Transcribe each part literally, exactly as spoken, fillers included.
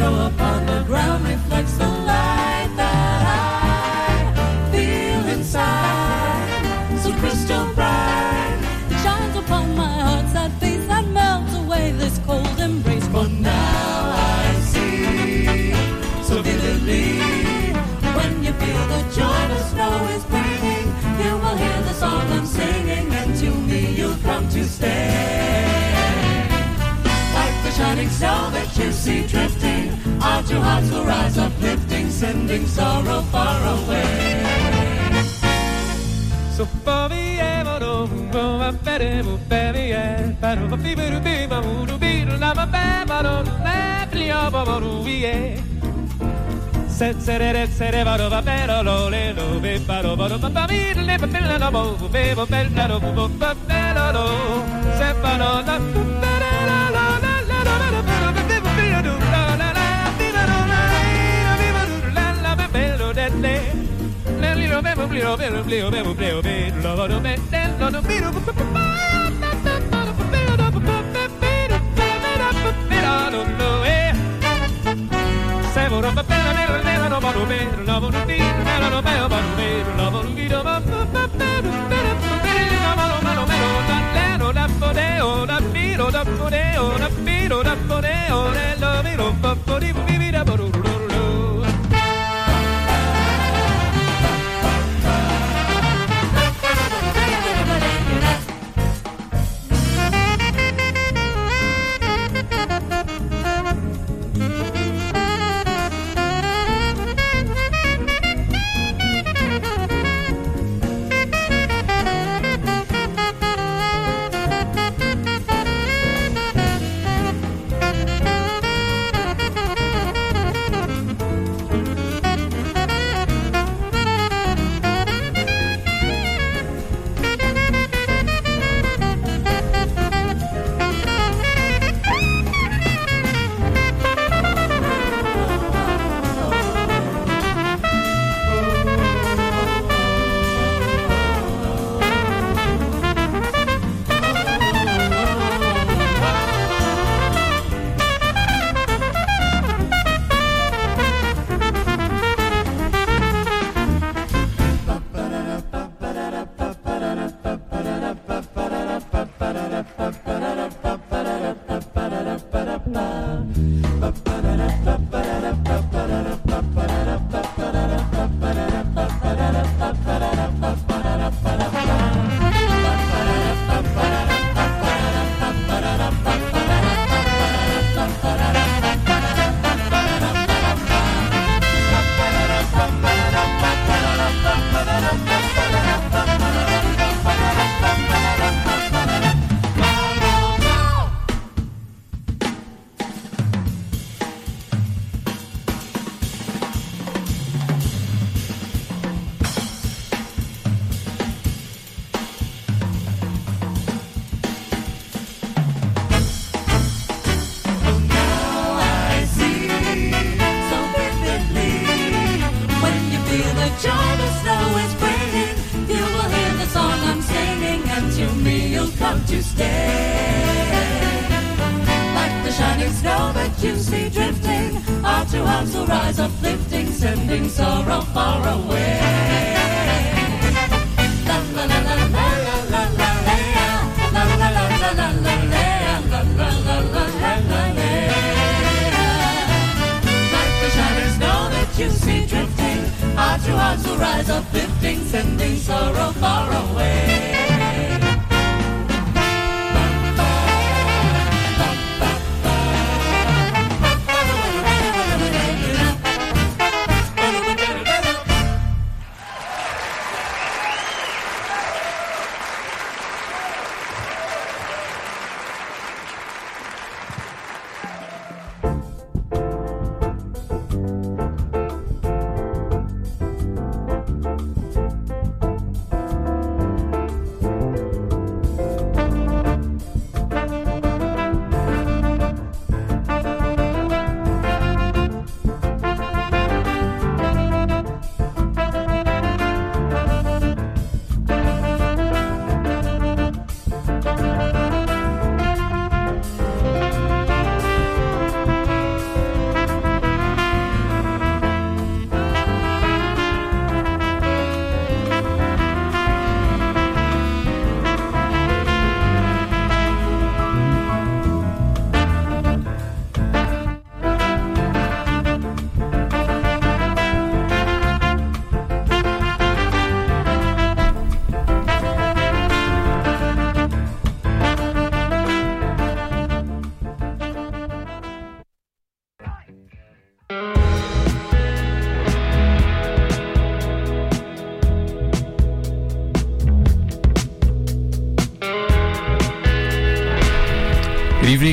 throw upon the ground reflects the light that I feel inside. So crystal bright, it shines upon my heart's sad face that melts away this cold embrace. For now I see so vividly, when you feel the joy the snow is bringing, you will hear the song I'm singing, and to me you'll come to stay. Like the shining snow that you see drifting, our two hearts will rise uplifting, sending sorrow far away. So far we ever know, I'm better, baby, and better, but people to be, but who to be, and I'm a bad, but I'm not the set set it set it vado va bene lo le lo be vado vado va va mi le be bella no bo be bo bella no bo ba bella no se vado la bella la la la la la la be be be do la la la be la la la be be la la be bello de le le li lo be bo li lo be lo be lo be bo be lo vado be lo no be do be be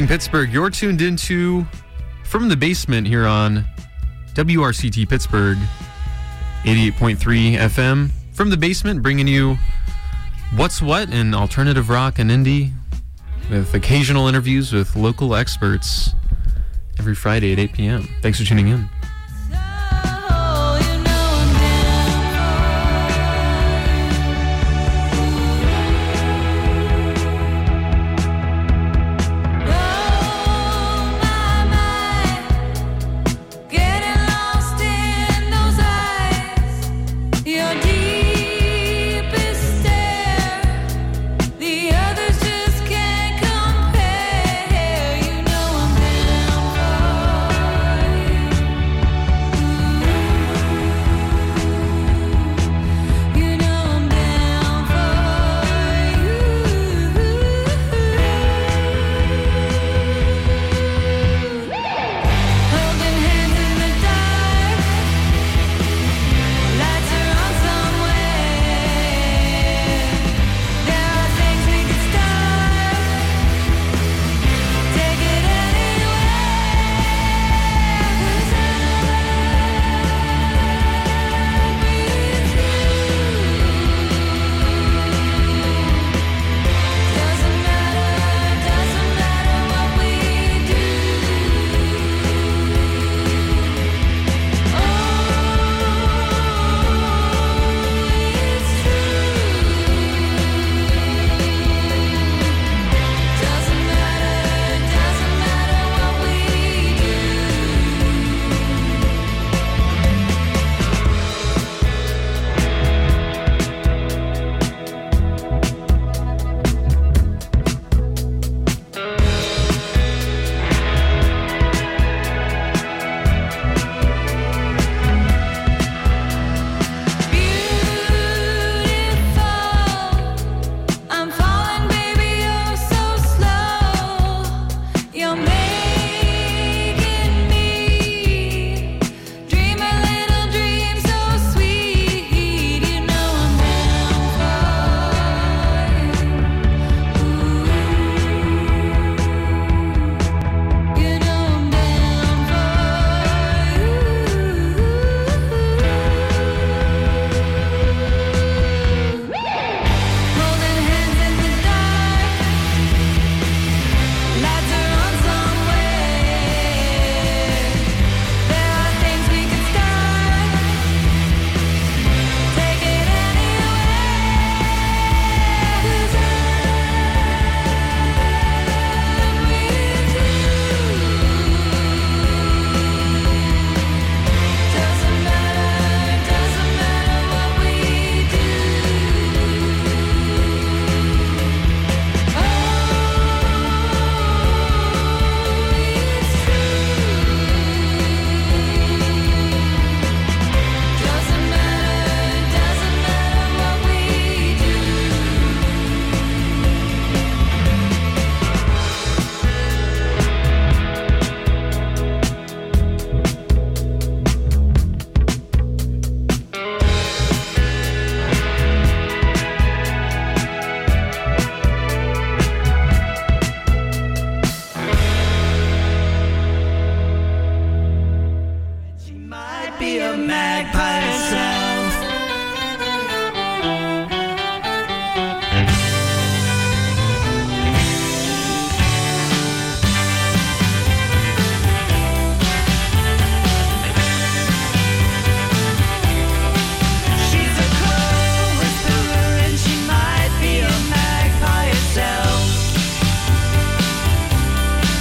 Pittsburgh. You're tuned into From the Basement here on W R C T Pittsburgh, eighty-eight point three F M. From the Basement, bringing you what's what in alternative rock and indie, with occasional interviews with local experts every Friday at eight p.m. Thanks for tuning in.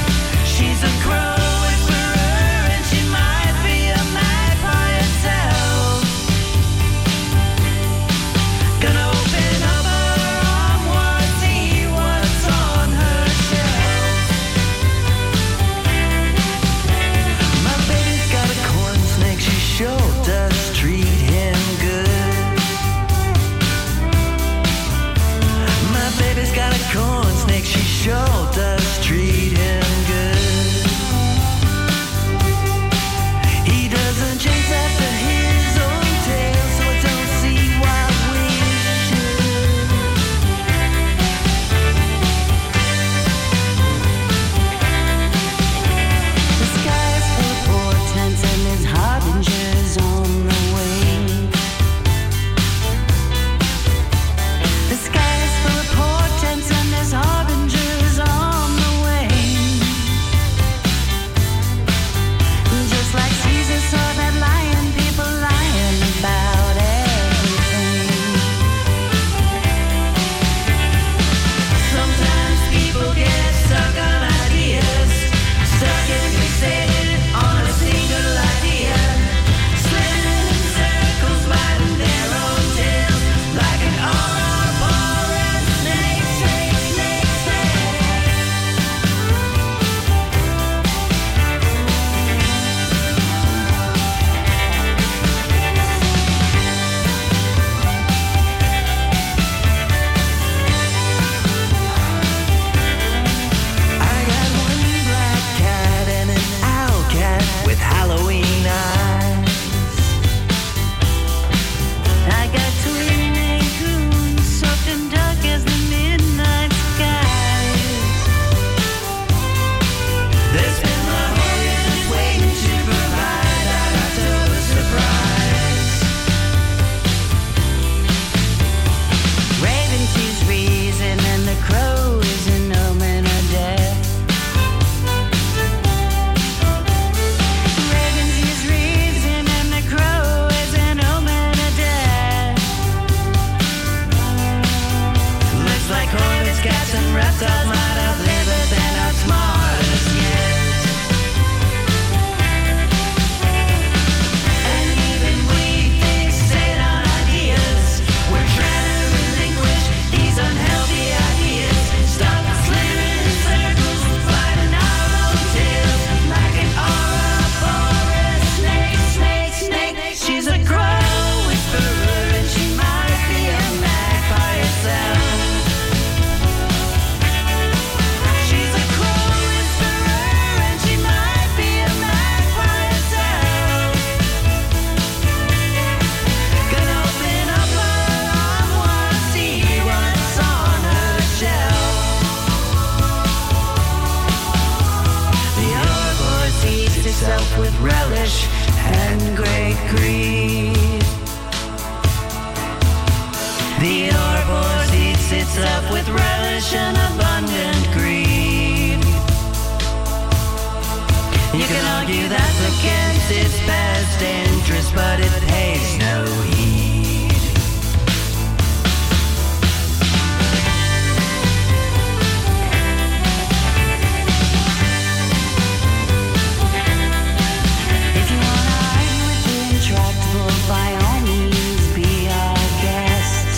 She's a crow whisperer and she might be a magpie herself. with relish and great greed. The Ouroboros eats itself with relish and abundant greed. You can argue that's against its best interest, but it pays no heed. If you wanna argue with the intractable, by all means be our guest.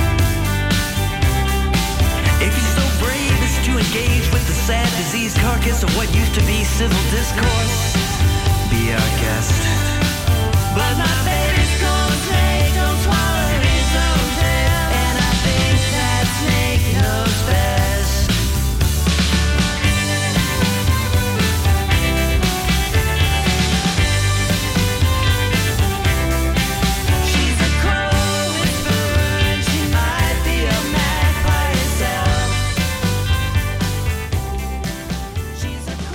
If you're so brave as to engage with the sad diseased carcass of what used to be civil discourse, be our guest. But my favorite scorn snake don't swallow his own tail, and I think that snake knows best. She's a crow whisperer, and she might be a magpie herself. She's a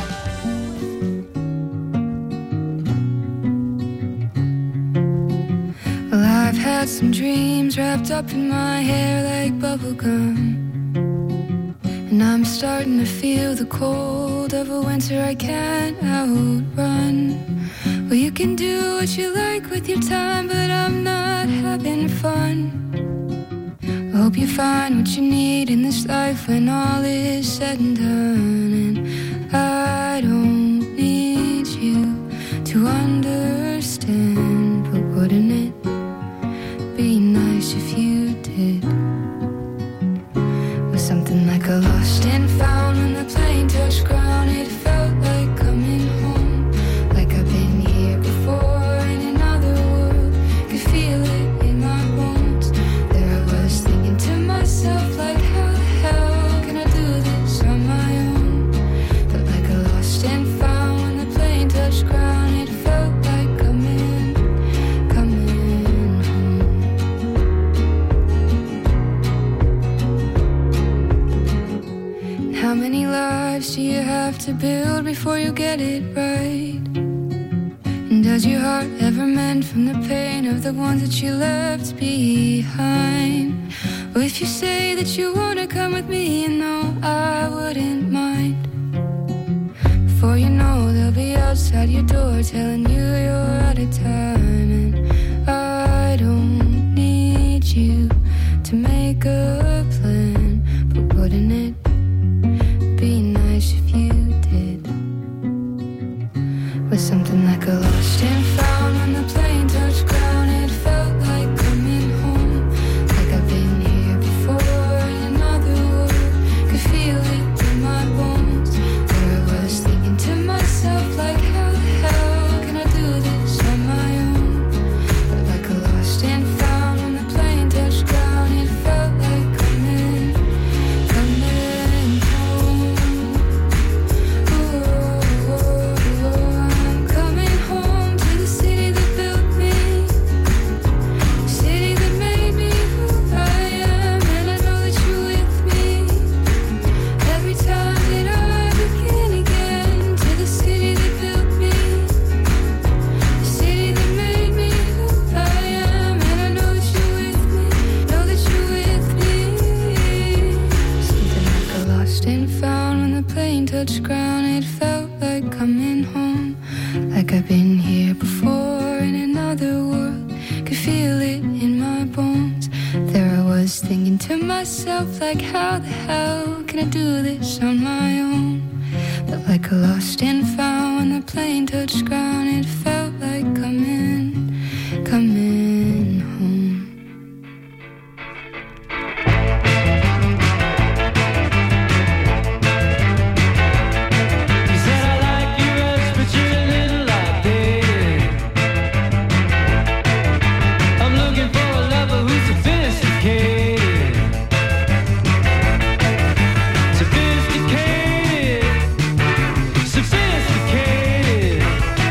Well, I've had some dreams wrapped up in my hair like bubblegum, and I'm starting to feel the cold of a winter I can't outrun. Well, you can do what you like with your time, but I'm not having fun. I hope you find what you need in this life when all is said and done. And I don't need you to understand, but wouldn't it be nice if you did? Was something like a lost and found when the plane touched ground. It felt like coming home, like I've been here before in another world. Could feel it in my bones. There I was thinking to myself, like, how the hell can I do this on my own? Felt like a lost and found when the plane touched ground. It felt like coming, coming home. How many lives do you have to build before you get it right? And does your heart ever mend from the pain of the ones that you left behind? Well, if you say that you wanna come with me, you know I wouldn't mind. Before you know, they'll be outside your door telling you you're out of time. And I don't need you to make a plan, but wouldn't it be nice if you did? Was something like a lost and found when the plane touched ground. It felt like coming home, like I've been here before in another world. Could feel it in my bones. There I was thinking to myself, like, how the hell can I do this on my own? But like a lost and found when the plane touched ground. It felt like coming, coming home. Ooh, I'm coming home to the city that built me, city that made me who I am. And I know that you're with me every time that I begin again. To the city that built me, city that made me who I am. And I know that you're with me, know that you're with me. Something like a lost and found when the plane touched ground. It felt like coming home, like I've been here before in another world. Could feel it in my bones. There I was thinking to myself, like, how the hell can I do this on my own? But like a lost and found when the plane touched ground. It felt like coming, coming home. You said I like you, Russ, but you're a little outdated. I'm looking for a lover who's sophisticated. Sophisticated, sophisticated.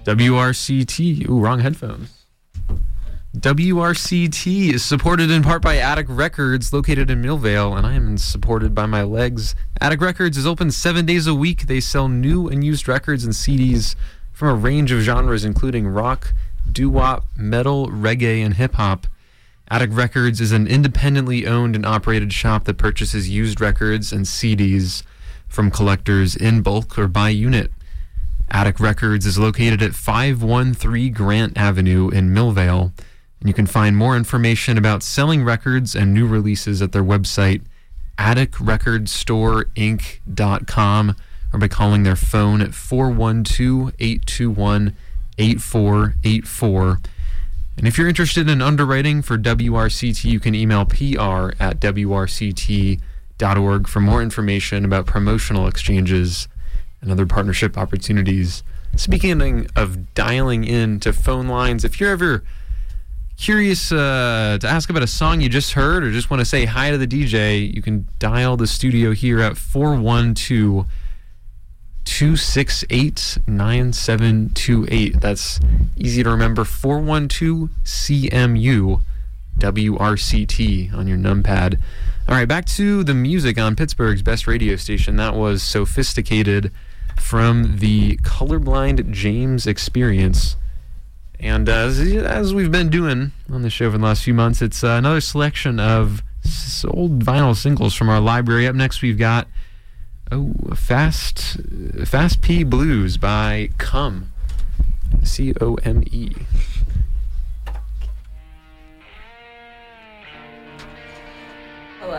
W R C T. Ooh, wrong headphones. W R C T is supported in part by Attic Records, located in Millvale, and I am supported by my legs. Attic Records is open seven days a week. They sell new and used records and C Ds from a range of genres, including rock, doo-wop, metal, reggae, and hip-hop. Attic Records is an independently owned and operated shop that purchases used records and C Ds from collectors in bulk or by unit. Attic Records is located at five one three Grant Avenue in Millvale, and you can find more information about selling records and new releases at their website, attic record store inc dot com, or by calling their phone at four one two, eight two one, eight four eight four. And if you're interested in underwriting for W R C T, you can email P R at W R C T dot org for more information about promotional exchanges and other partnership opportunities. Speaking of dialing in to phone lines, if you're ever curious uh, to ask about a song you just heard or just want to say hi to the D J, you can dial the studio here at four one two, two six eight, nine seven two eight. That's easy to remember, four one two C M U W R C T on your numpad. All right, back to the music on Pittsburgh's best radio station. That was Sophisticated from the Colorblind James Experience. And uh, as, as we've been doing on the show for the last few months, it's uh, another selection of s- old vinyl singles from our library. Up next, we've got oh, Fast Fast P Blues by Come, C O M E. Hello.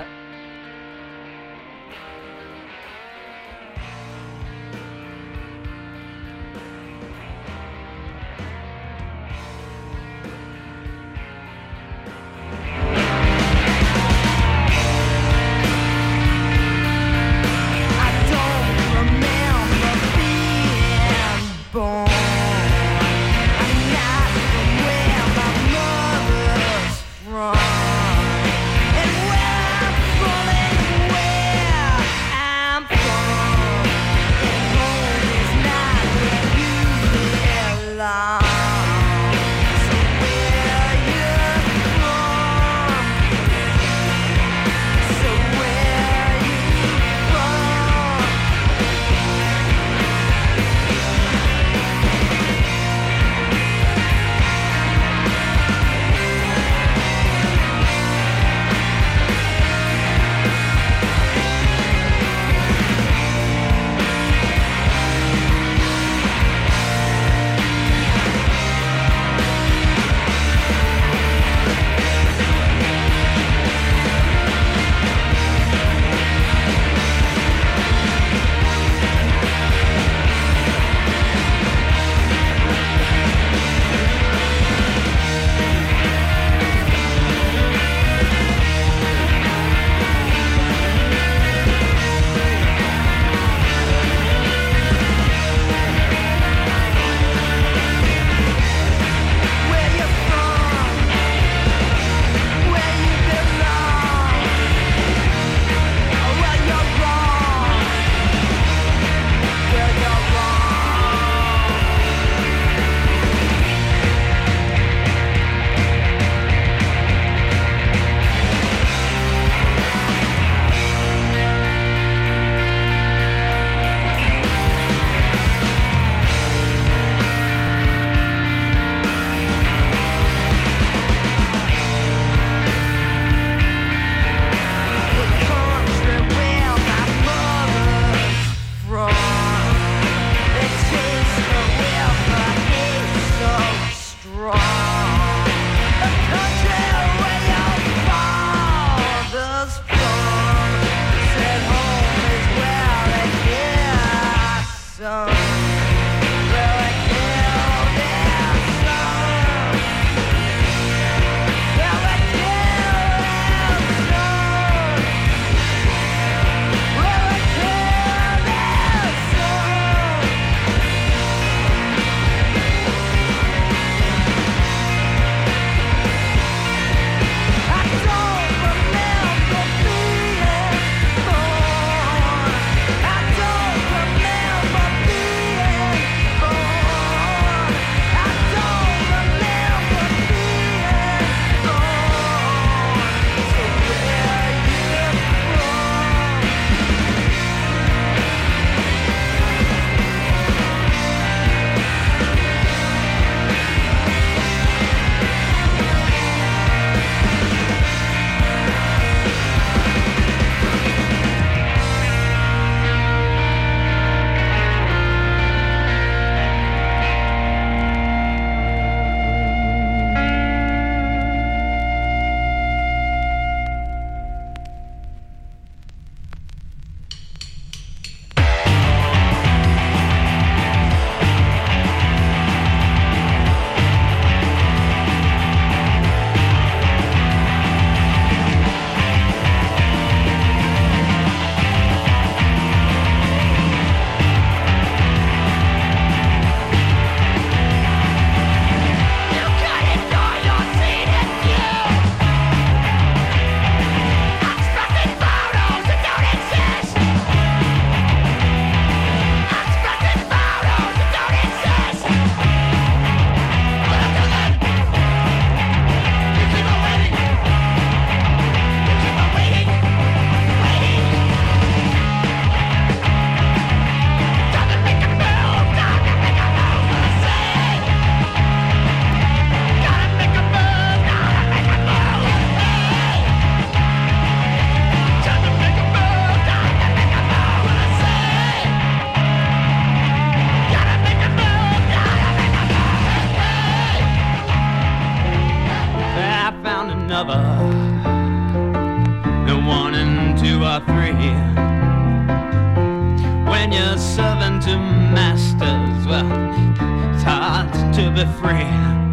to be free.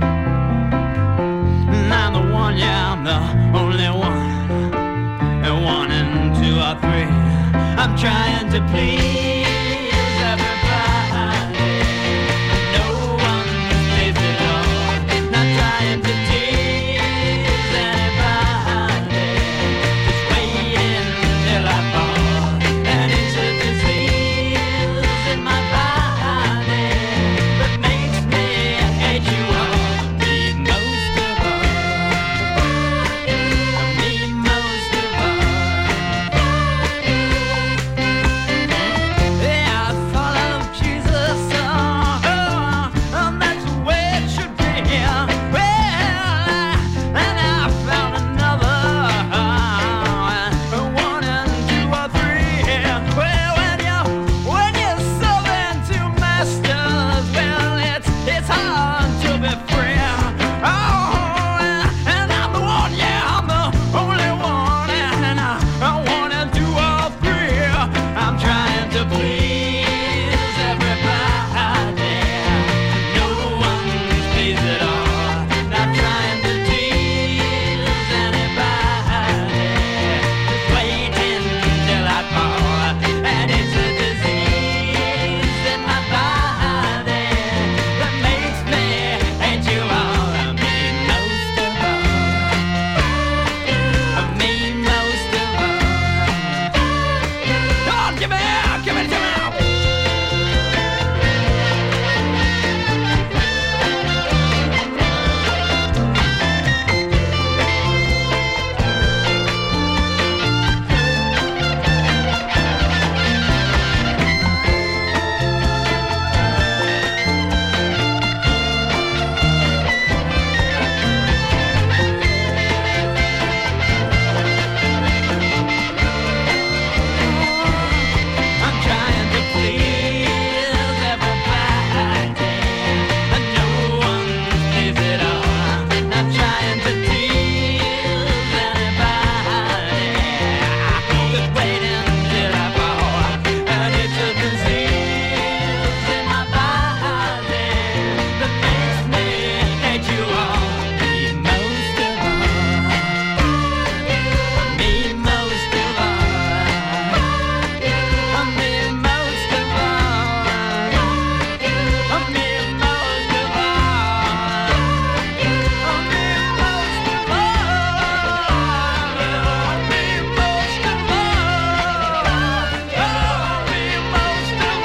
And I'm the one, yeah, I'm the only one. And one and two or three. I'm trying to please everybody. No one plays it all. Not trying to tease anybody. Just waiting till I fall. And it's a disease in my body that makes me hate you all. Me most of all. Me most of all. Yeah, I follow Jesus, oh, oh, and that's the way it should be. Well, and I found another, uh, one and two or three. Well, when you when you're serving two masters, well, it's it's hard to be free. Oh, and I'm the one, yeah, I'm the only one, and I, I one and two or three. I'm trying to please everybody. No one's pleased at all. Not trying to tease anybody. Just waiting till I fall. And it's a disease in my body that makes me hate you all. Me most of all. Me most of all. Oh, give me out, give it to me. I'm trying to please everybody, and no one's pleased at all. Not trying to tease anybody. Just waiting till I fall, and it's a disease in my body that makes me hate you all. Me most of all. Me most of all. Me most of all. Me most of all. Me most of all. Me most of all. Me most of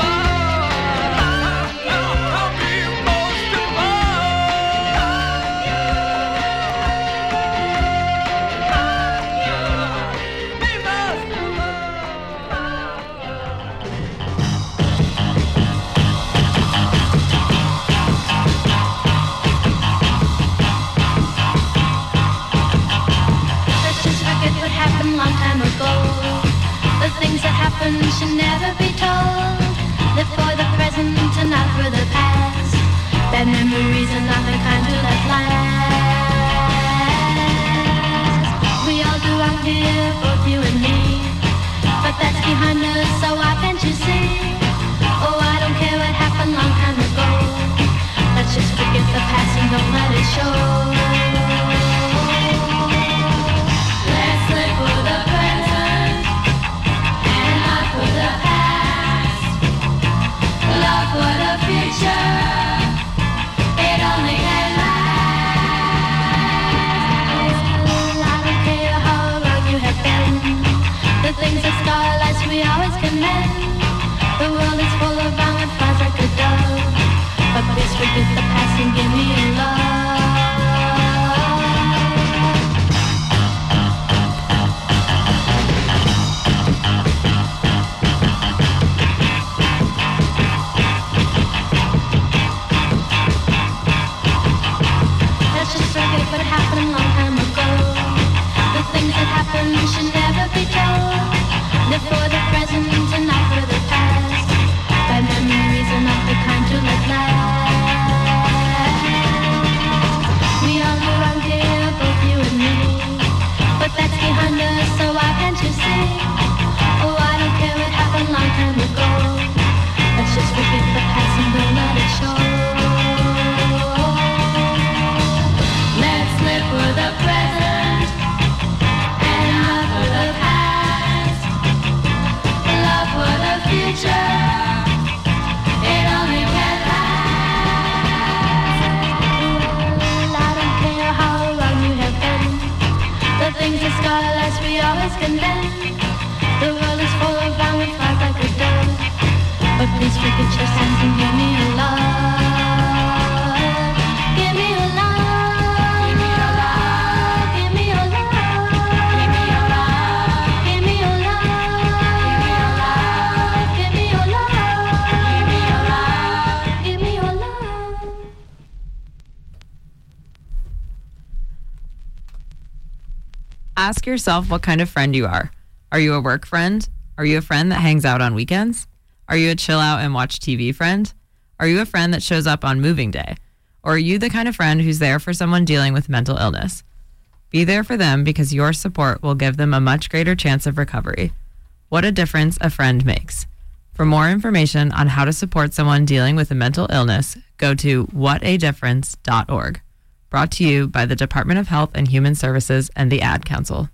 Let's just forget what happened long time ago. The things that happened should never be told. Live for the present and not for the past. Bad memories are not the kind to let last. We all do wrong here, both you and me. But that's behind us, so why can't you see? Oh, I don't care what happened long time ago. Let's just forget the past and don't let it show. Let's live for the present and not for the past. Love for the future, it only can last. I don't care how wrong you have been. The things that scar lives we always commend. The world is full of wrong and flies like a dove. But please forget the past and give me your love. Let's just forget what happened a long time ago. The things that happened should never be told. Live for the present and not for the past. Bad memories are not the kind to let last. ask and then the world is full of round with flies like a dove. But please forget your sense and give me a love. Give me a love. Give me a love. Give me a love. Give me a love. Give me a love. Give me a love. Give me a love. Give me a love. Ask yourself what kind of friend you are. Are you a work friend? Are you a friend that hangs out on weekends? Are you a chill out and watch T V friend? Are you a friend that shows up on moving day? Or are you the kind of friend who's there for someone dealing with mental illness? Be there for them because your support will give them a much greater chance of recovery. What a difference a friend makes. For more information on how to support someone dealing with a mental illness, go to what a difference dot org. Brought to you by the Department of Health and Human Services and the Ad Council.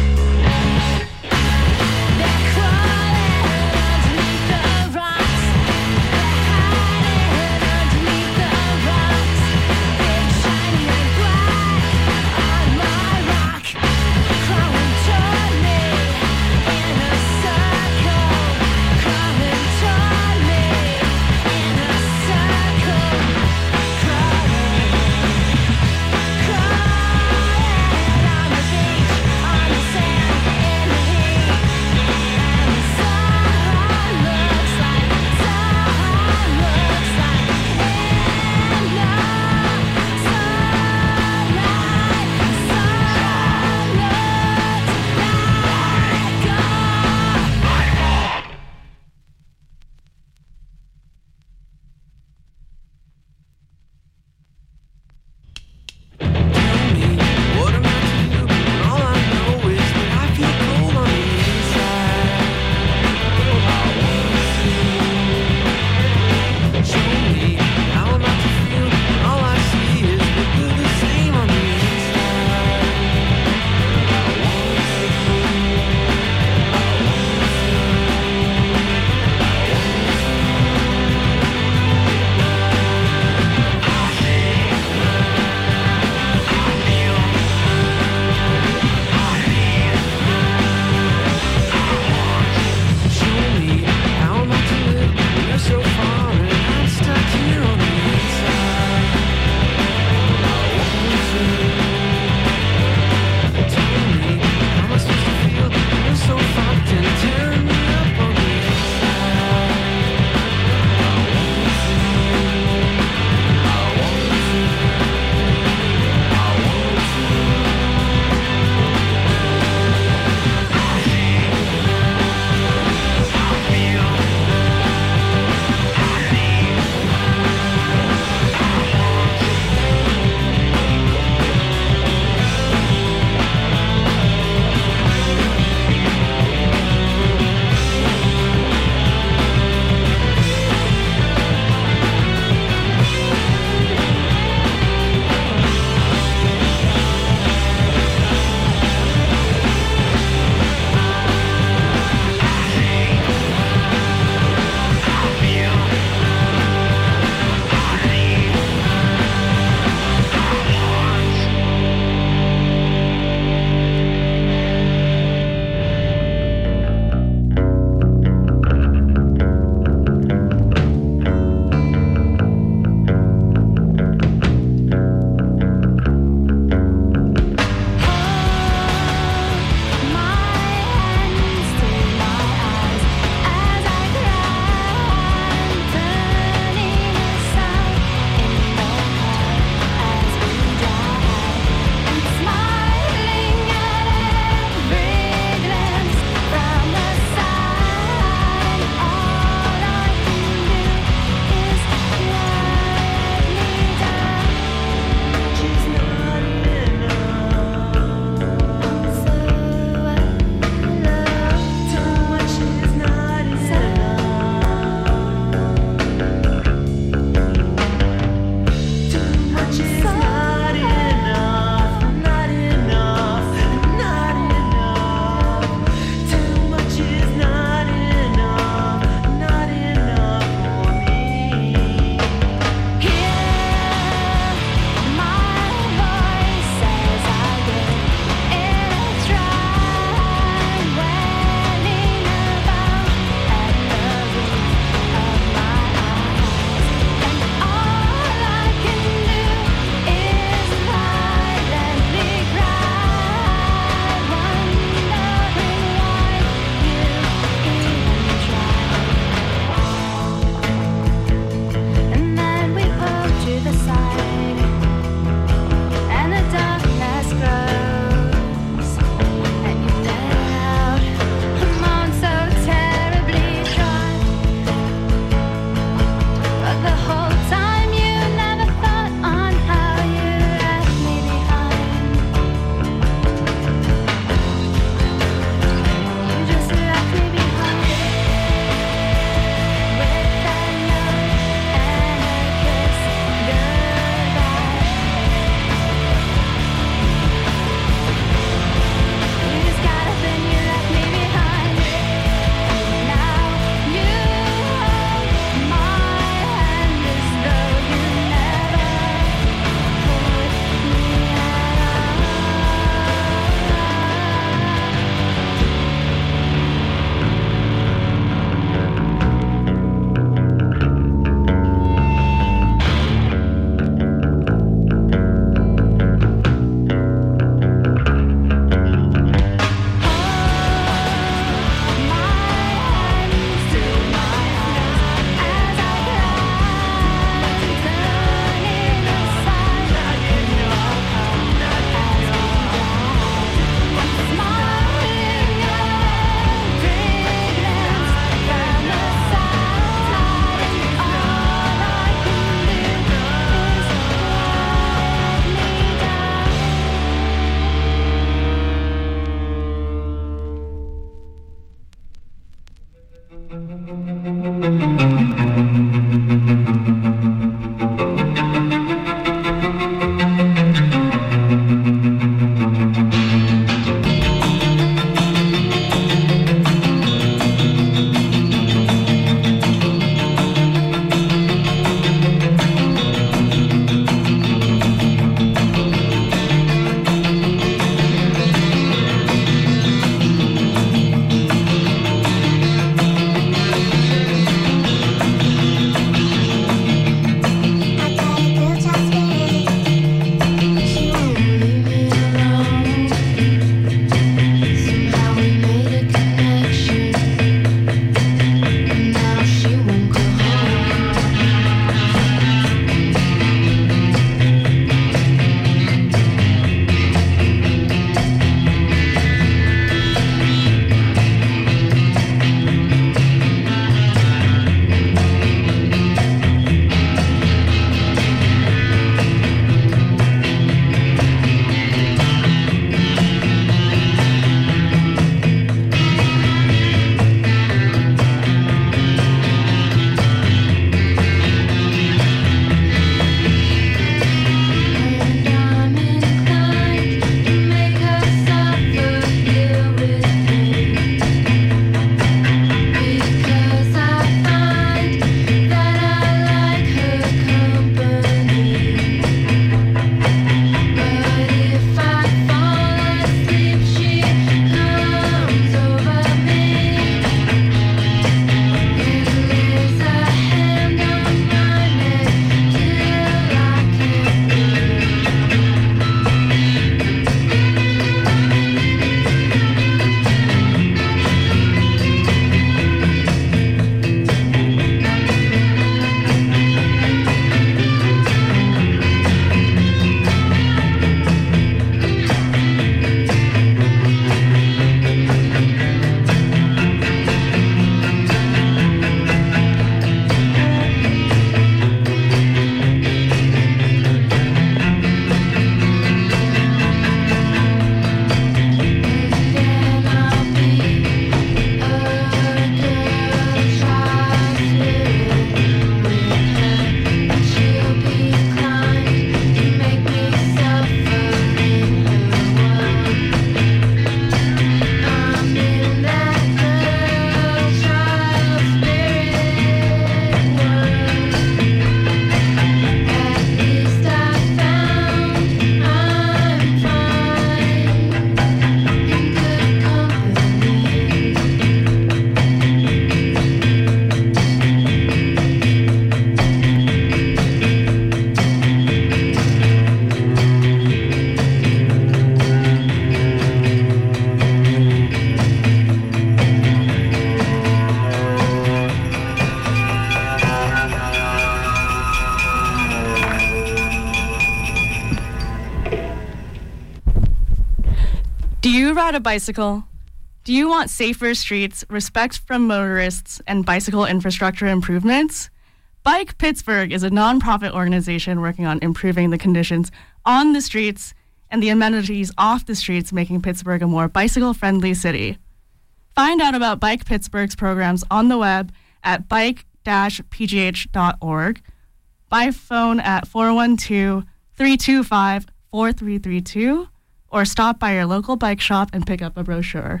Do you ride a bicycle? Do you want safer streets, respect from motorists, and bicycle infrastructure improvements? Bike Pittsburgh is a nonprofit organization working on improving the conditions on the streets and the amenities off the streets, making Pittsburgh a more bicycle-friendly city. Find out about Bike Pittsburgh's programs on the web at bike dash p g h dot org, by phone at four one two, three two five, four three three two, or stop by your local bike shop and pick up a brochure.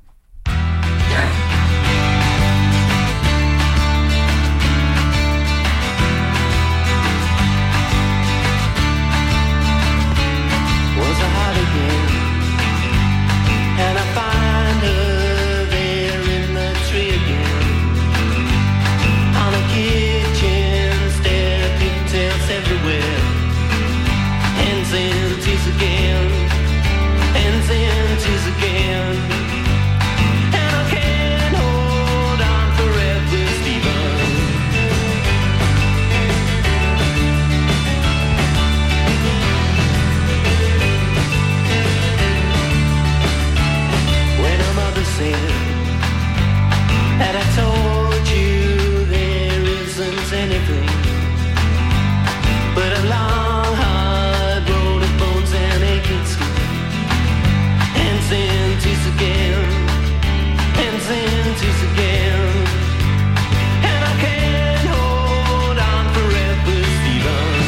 Was a hot again, and I find her there in the tree again, on a kitchen stair, pigtails everywhere, ends in tears again, ends in tears again, and I can't hold on forever, Stephen. When her mother said that I told you there isn't anything but a long hard road of bones and aching skin, ends in tears again, ends in tears again, and I can't hold on forever, Stephen.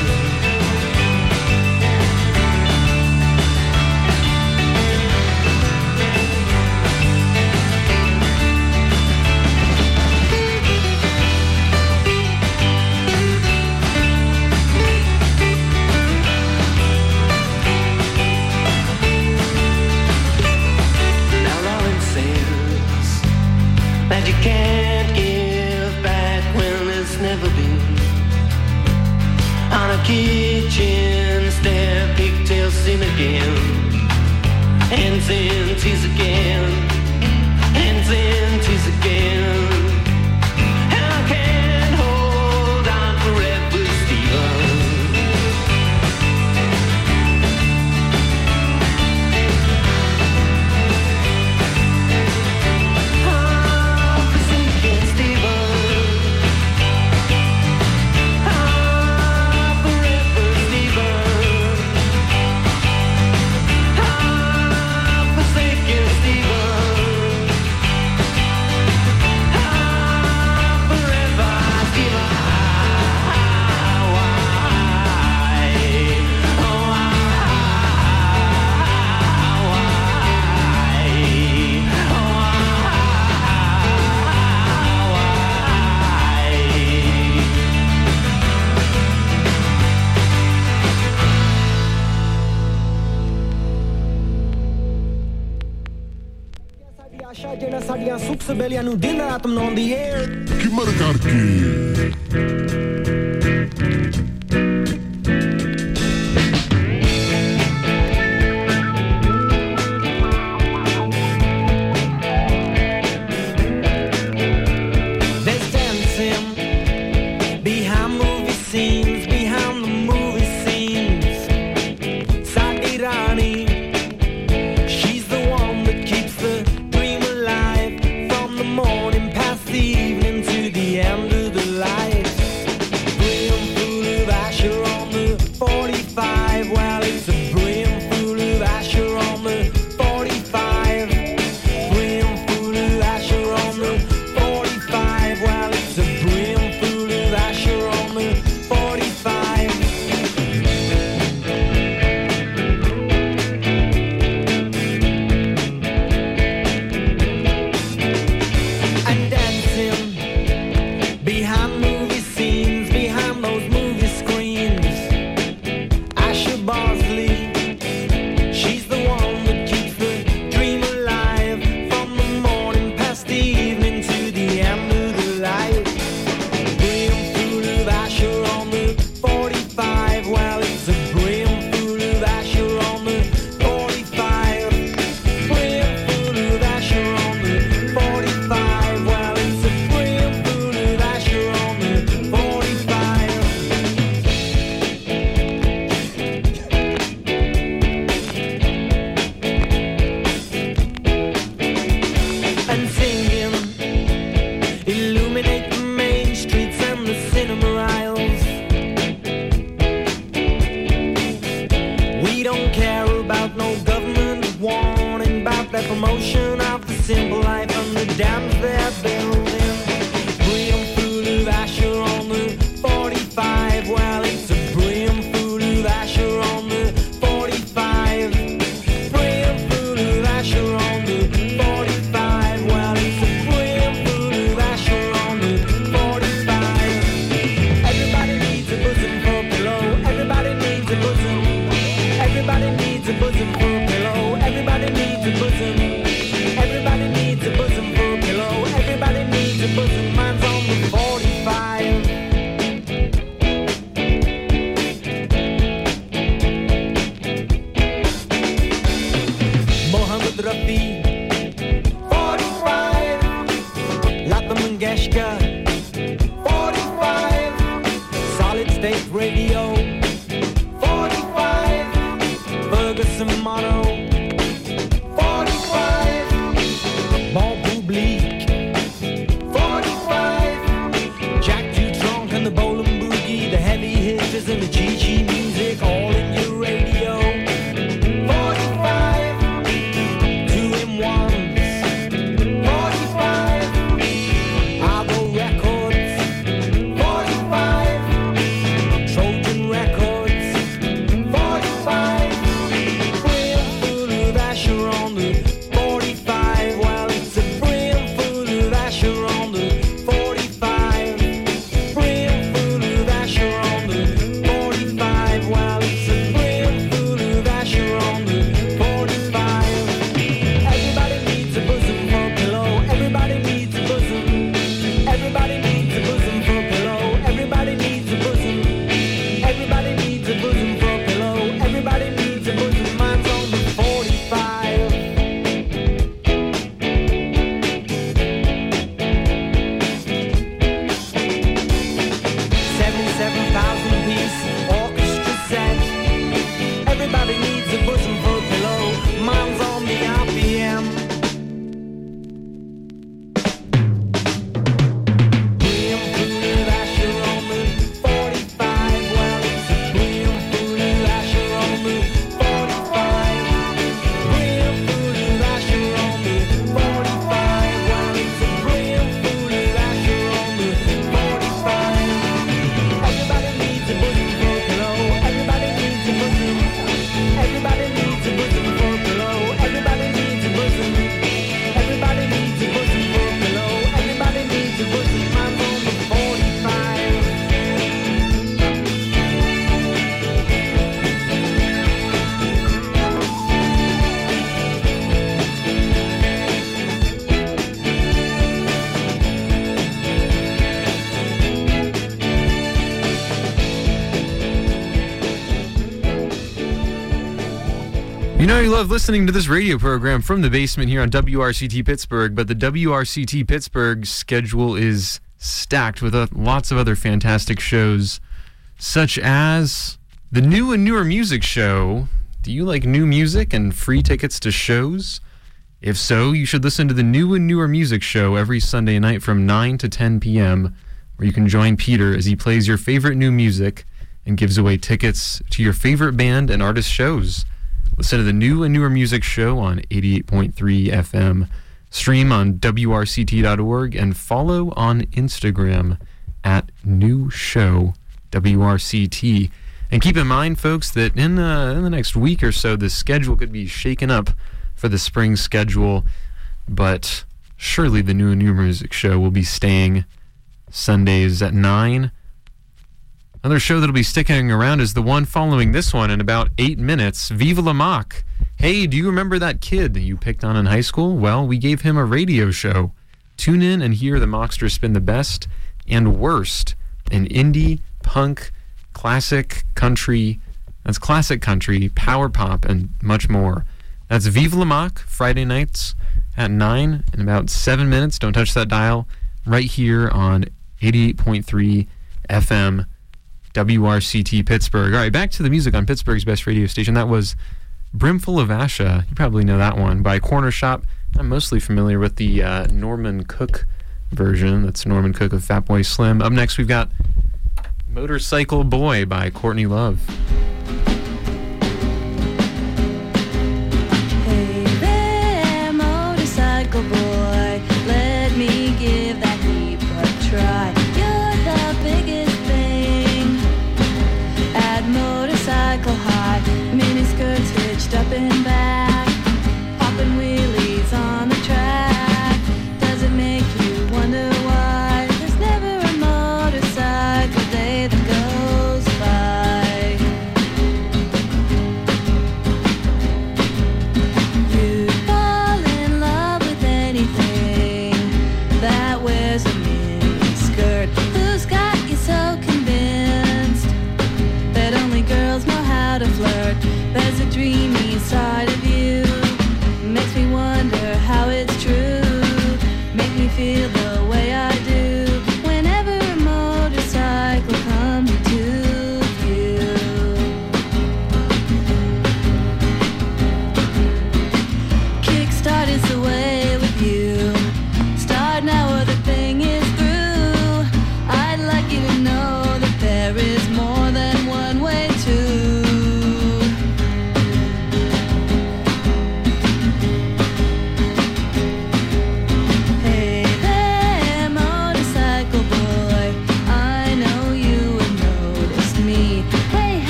Now Lauren says that you can't give back when there's never been, on a kitchen stair, pigtails sin again, ends in tears again, ends in tears again, and I can't hold on forever, Stephen. I'm forsaken, Stephen. I'm forever, Stephen. I'm forsaken, Stephen. I'm forever, Stephen. Why? Oh, why? ਸਾਡੀਆਂ ਸ਼ਾਜਣਾ ਸਾਡੀਆਂ ਸੁਖ ਸਬੇਲੀਆਂ ਨੂੰ ਦਿਨ ਰਾਤ ਮਨਾਉਂਦੀ ਏ ਕਿ ਮਰ ਕਰਕੇ There's dancing behind movie scenes, behind the movie scenes. Sadi Rani, she's the one that keeps the dream alive, from the morning past the evening to the end of the light. Brim full of about their promotion of the simple life and the dams they're building. Brim full of Asher on the forty-five. Well, it's a brim full of Asher on the forty-five. Brim full of Asher on the forty-five. Well, it's a brim full of Asher on the forty-five. Everybody needs a bosom for a pillow. Everybody needs a bosom. Everybody needs a bosom for a pillow. Everybody needs a bosom. Everybody needs a bosom for a pillow. Everybody needs a bosom. Mine's on the forty-five. Mohammed Rafi, forty-five. Lata Mangeshkar, forty-five. Solid State Radio, forty-five. Ferguson Mono, forty-five. Bon Public, forty-five. Jack Dutronc and the Bowling Boogie, the heavy hitters and the G G music, all in your radio. forty-five. Two in ones, forty-five. Argo Records, forty-five. Trojan Records, forty-five. Brim full of Asher on the forty-five. Well, it's a brim full of Asher on the forty-five. Brim full of Asher on the forty-five. Well, it's a brim full of Asher on the forty-five. Everybody needs a bosom for a pillow. Everybody needs a bosom. Everybody needs a bosom for a pillow. Everybody needs a bosom. Everybody needs a bosom for a pillow. Everybody needs a bosom. Mine's on the forty-five. seventy-seven thousand piece orchestra set. Everybody needs a bosom for a pillow. Mine's on the R P M. Brim full of Asher on the forty-five. Well, it's a brim full of Asher on the forty-five. Brim full of Asher on the forty-five. Well, it's a brim full of Asher on the forty-five. Everybody needs a bosom for a pillow. Everybody needs a bosom. Everybody needs a bosom for a pillow. Everybody needs a bosom. Everybody needs a bosom for a pillow. Everybody needs a bosom. Mine's on the forty-five. You know you love listening to this radio program from the basement here on W R C T Pittsburgh, but the W R C T Pittsburgh schedule is stacked with uh, lots of other fantastic shows, such as the New and Newer Music Show. Do you like new music and free tickets to shows? If so, you should listen to the New and Newer Music Show every Sunday night from nine to ten p.m., where you can join Peter as he plays your favorite new music and gives away tickets to your favorite band and artist shows. Listen to the New and Newer Music Show on eighty-eight point three F M. Stream on W R C T dot org and follow on Instagram at New Show W R C T. And keep in mind, folks, that in, uh, in the next week or so, the schedule could be shaken up for the spring schedule, but surely the New and Newer Music Show will be staying Sundays at nine. Another show that'll be sticking around is the one following this one in about eight minutes, Viva La Mock. Hey, do you remember that kid that you picked on in high school? Well, we gave him a radio show. Tune in and hear the Mocksters spin the best and worst in indie, punk, classic country, that's classic country, power pop, and much more. That's Viva La Mock, Friday nights at nine in about seven minutes. Don't touch that dial. Right here on eighty-eight point three F M. W R C T Pittsburgh. All right, back to the music on Pittsburgh's best radio station. That was Brimful of Asha. You probably know that one by Corner Shop. I'm mostly familiar with the uh, Norman Cook version. That's Norman Cook of Fatboy Slim. Up next, we've got Motorcycle Boy by Courtney Love. Hey there,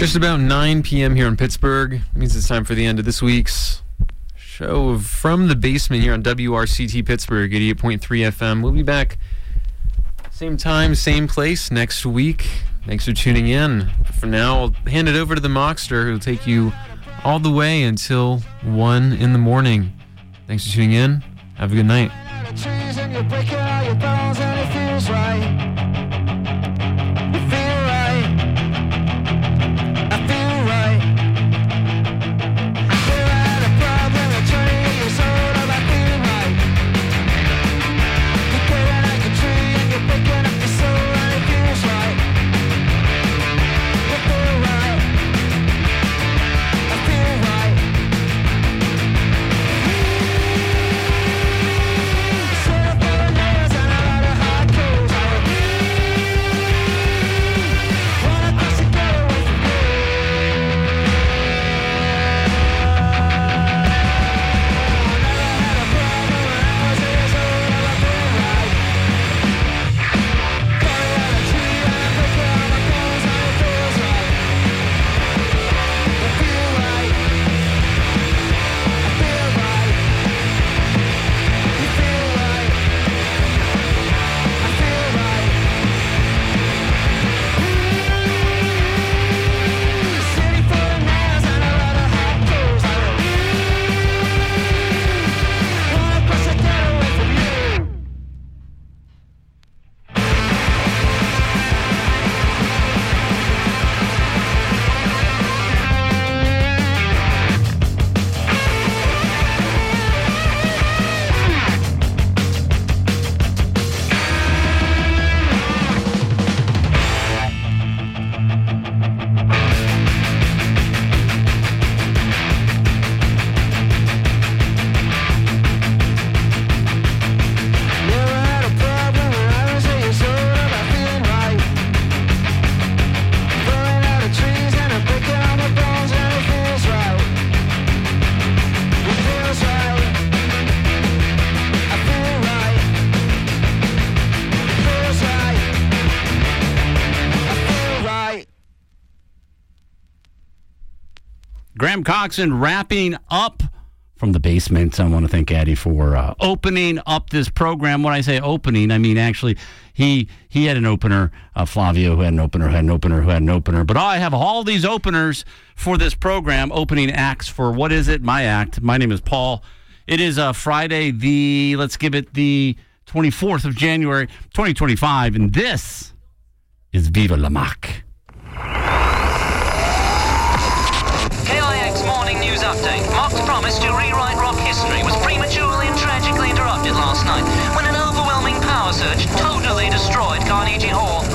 Just about nine p.m. here in Pittsburgh. It means it's time for the end of this week's show of From the Basement here on W R C T Pittsburgh, eighty-eight point three F M. We'll be back same time, same place next week. Thanks for tuning in. For now, I'll hand it over to the Mockster, who will take you all the way until one in the morning. Thanks for tuning in. Have a good night. Graham Coxon wrapping up From the Basement. I want to thank Addie for uh, opening up this program. When I say opening, I mean actually he he had an opener, uh, Flavio who had an opener, who had an opener, who had an opener. But I have all these openers for this program, opening acts for what is it? My act. My name is Paul. It is uh, Friday, the, let's give it the twenty-fourth of January, twenty twenty-five, and this is Viva la Mac. K I X Morning News Update. Mark's promise to rewrite rock history was prematurely and tragically interrupted last night when an overwhelming power surge totally destroyed Carnegie Hall.